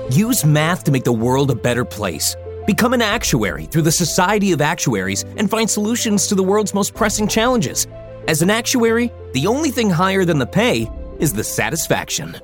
Use math to make the world a better place. Become an actuary through the Society of Actuaries and find solutions to the world's most pressing challenges. As an actuary, the only thing higher than the pay is the satisfaction.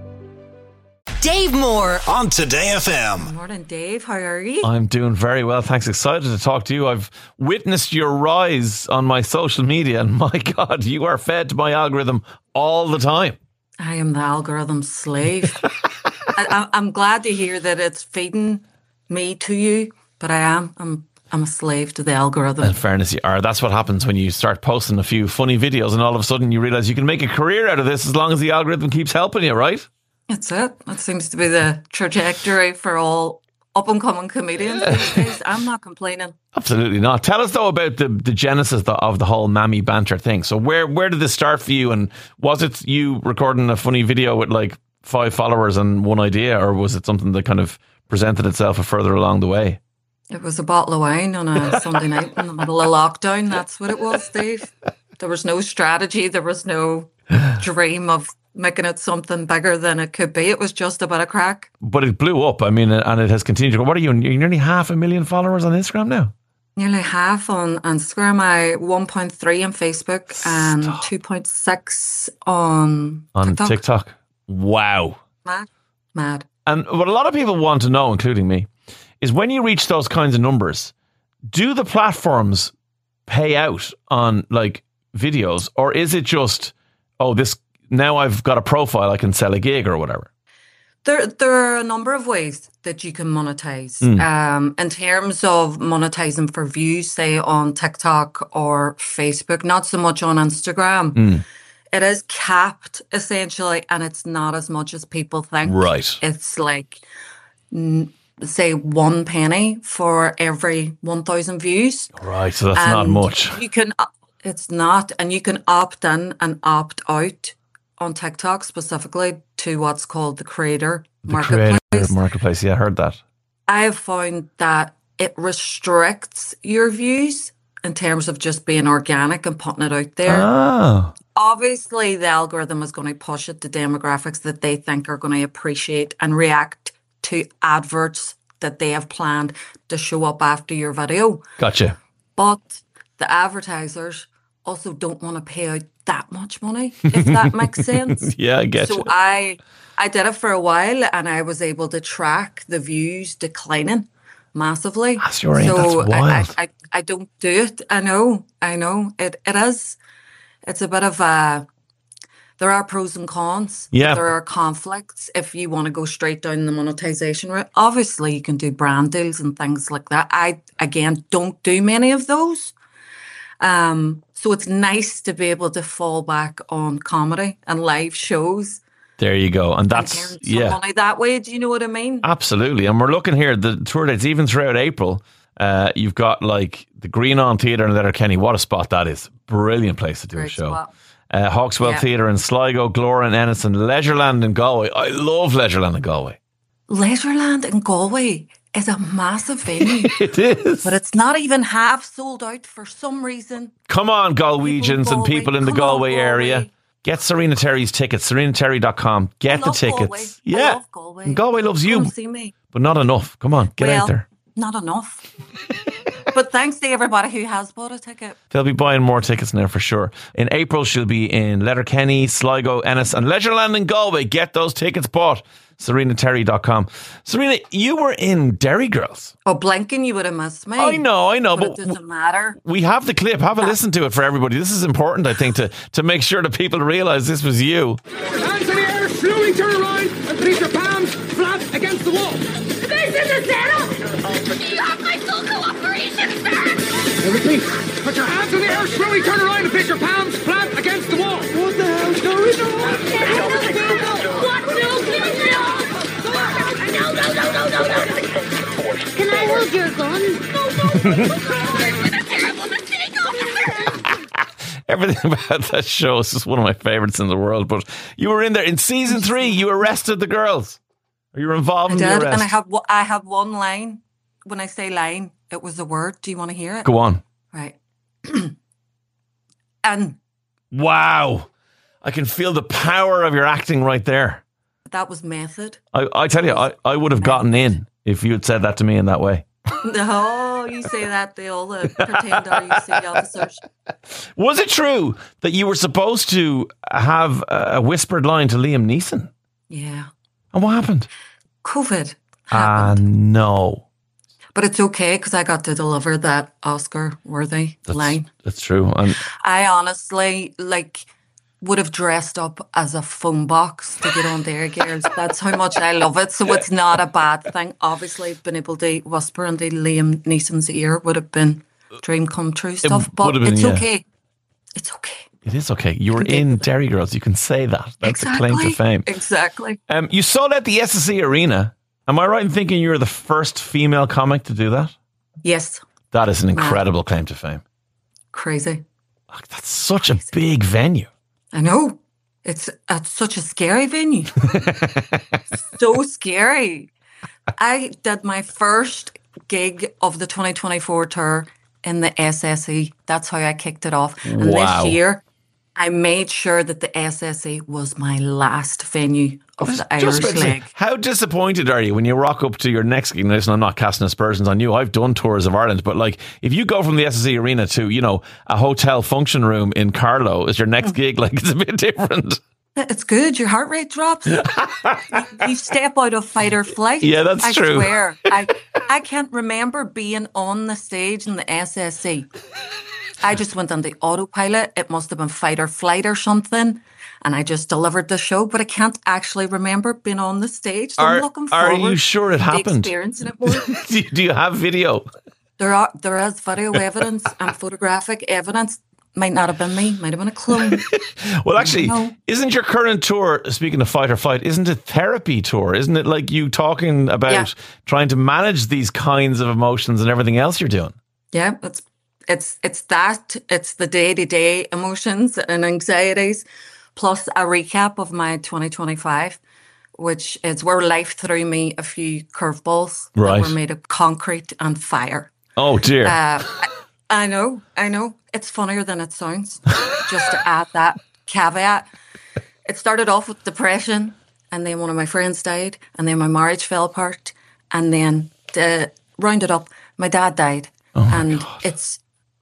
Dave Moore on Today FM. Good morning, Dave. How are you? I'm doing very well, thanks. Excited to talk to you. I've witnessed your rise on my social media, and my God, you are fed to my algorithm all the time. I am the algorithm slave. I'm glad to hear that it's feeding me to you, but I'm a slave to the algorithm. In fairness, you are. That's what happens when you start posting a few funny videos and all of a sudden you realise you can make a career out of this as long as the algorithm keeps helping you, right? That's it. That seems to be the trajectory for all up-and-coming comedians these days. I'm not complaining. Absolutely not. Tell us, though, about the genesis of the whole Mammy banter thing. So where did this start for you? And was it you recording a funny video with like 5 followers and one idea, or was it something that kind of presented itself further along the way? It was a bottle of wine on a Sunday night in the middle of lockdown. That's what it was, Dave. There was no strategy. There was no dream of making it something bigger than it could be. It was just a bit of crack. But it blew up. I mean, and it has continued to go. What are you? You're nearly 500,000 followers on Instagram now? Nearly half on Instagram. 1.3 on Facebook and 2.6 on TikTok. Wow. Mad. And what a lot of people want to know, including me, is when you reach those kinds of numbers, do the platforms pay out on like videos, or is it just, now I've got a profile, I can sell a gig or whatever? There are a number of ways that you can monetize. In terms of monetizing for views, say on TikTok or Facebook, not so much on Instagram. It is capped essentially, and it's not as much as people think. Right. It's like, say, 1 penny for every 1,000 views. Right, so that's not much. It's not, and you can opt in and opt out on TikTok specifically to what's called the creator marketplace. Creator marketplace, yeah, I heard that. I have found that it restricts your views in terms of just being organic and putting it out there. Oh. Obviously, the algorithm is going to push it to demographics that they think are going to appreciate and react to adverts that they have planned to show up after your video. Gotcha. But the advertisers also don't want to pay out that much money, if that makes sense. Yeah, I get you. So I did it for a while, and I was able to track the views declining massively. That's wild. I don't do it. I know. It is. It's a bit of a... There are pros and cons. Yeah. There are conflicts if you want to go straight down the monetization route. Obviously, you can do brand deals and things like that. I, again, don't do many of those. So it's nice to be able to fall back on comedy and live shows. There you go. And that's, money that way. Do you know what I mean? Absolutely. And we're looking here, the tour dates, even throughout April, you've got like the Green On Theatre in Letterkenny. What a spot that is. Brilliant place to do a show. Hawkswell Theatre in Sligo, Glora in Ennis, and Leisureland in Galway. I love Leisureland in Galway. Leisureland in Galway is a massive venue. It is. But it's not even half sold out for some reason. Come on, Galwegians and people in the Galway area. Get Serena Terry's tickets, serenaterry.com. Get the tickets. Galway. I love Galway. And Galway loves you. Come see me. But not enough. Come on, get out there. Not enough. But thanks to everybody who has bought a ticket. They'll be buying more tickets now for sure. In April, she'll be in Letterkenny, Sligo, Ennis, and Leisureland in Galway. Get those tickets bought. serenaterry.com. Serena, you were in Derry Girls. Oh, blinking, you would have missed me. I know. But it doesn't matter. We have the clip. Have a listen to it for everybody. This is important, I think, to make sure that people realise this was you. Hands in the air, slowly turn around and place your palms flat against the wall. This is a setup! You have my full cooperation, sir! I repeat, put your hands in the air, slowly turn around and place your palms flat against the wall. What the hell's going on? What? No. Can I hold your gun? No. Terrible mistake, officer. Everything about that show is just one of my favourites in the world. But you were in there in season 3. You arrested the girls. Or you were involved in the arrest. And I have one line. When I say line, it was a word. Do you want to hear it? Go on. Right. And wow, I can feel the power of your acting right there. That was method. I tell you, I would have gotten in if you had said that to me in that way. No, you say that to all the pretend RUC officers. Was it true that you were supposed to have a whispered line to Liam Neeson? Yeah. And what happened? COVID happened. No. But it's okay because I got to deliver that Oscar-worthy line. That's true. I honestly, would have dressed up as a phone box to get on there, girls. That's how much I love it. So it's not a bad thing. Obviously, being able to whisper into Liam Neeson's ear would have been dream come true stuff. But it's okay. It's okay. It is okay. You were in Derry Girls. You can say that. That's a claim to fame. Exactly. You sold out the SSE Arena. Am I right in thinking you're the first female comic to do that? Yes. That is an incredible claim to fame. Crazy. That's such a big venue. I know. It's such a scary venue. So scary. I did my first gig of the 2024 tour in the SSE. That's how I kicked it off. And this year, I made sure that the SSE was my last venue of the Irish leg. How disappointed are you when you rock up to your next gig? Listen, I'm not casting aspersions on you. I've done tours of Ireland, but if you go from the SSE Arena to, a hotel function room in Carlow as your next gig, it's a bit different. It's good. Your heart rate drops. You step out of fight or flight. Yeah, that's true. I swear. I can't remember being on the stage in the SSE. I just went on the autopilot. It must have been fight or flight or something. And I just delivered the show, but I can't actually remember being on the stage. So I'm looking forward. Are you sure it happened? Experiencing it more. Do you have video? There is video evidence and photographic evidence. Might not have been me. Might have been a clone. Well, actually, isn't your current tour, speaking of fight or flight, isn't it therapy tour? Isn't it like you talking about trying to manage these kinds of emotions and everything else you're doing? Yeah, it's that. It's the day-to-day emotions and anxieties, plus a recap of my 2025, which is where life threw me a few curveballs that were made of concrete and fire. Oh, dear. I know. It's funnier than it sounds. Just to add that caveat. It started off with depression, and then one of my friends died, and then my marriage fell apart, and then to round it up, my dad died. And it's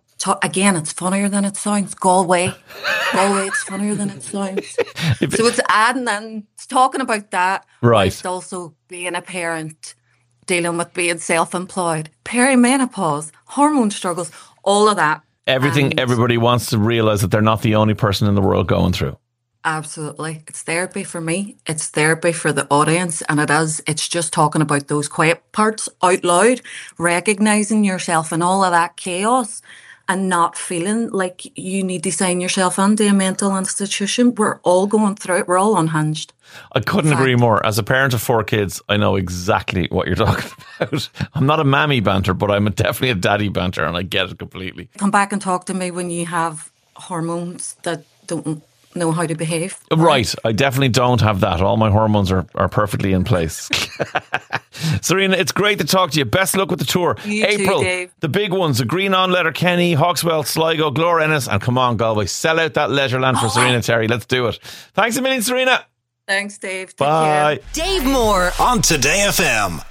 funnier than it sounds. Galway, it's funnier than it sounds. So it's adding and it's talking about that. Right. It's also being a parent, dealing with being self-employed, perimenopause, hormone struggles, all of that. Everything everybody wants to realise that they're not the only person in the world going through. Absolutely. It's therapy for me. It's therapy for the audience. And it's just talking about those quiet parts out loud, recognising yourself in all of that chaos and not feeling like you need to sign yourself into a mental institution. We're all going through it. We're all unhinged. I couldn't agree more. As a parent of 4 kids, I know exactly what you're talking about. I'm not a mammy banter, but I'm definitely a daddy banter, and I get it completely. Come back and talk to me when you have hormones that don't know how to behave. Right. I definitely don't have that. All my hormones are perfectly in place. Serena, it's great to talk to you. Best luck with the tour. You April, too, Dave. The big ones, the Green On, Letterkenny, Hawkswell, Sligo, Glór Ennis, and come on, Galway. Sell out that Leisureland for Serena Terry. Let's do it. Thanks a million, Serena. Thanks, Dave. Take Bye. care. Dave Moore on Today FM.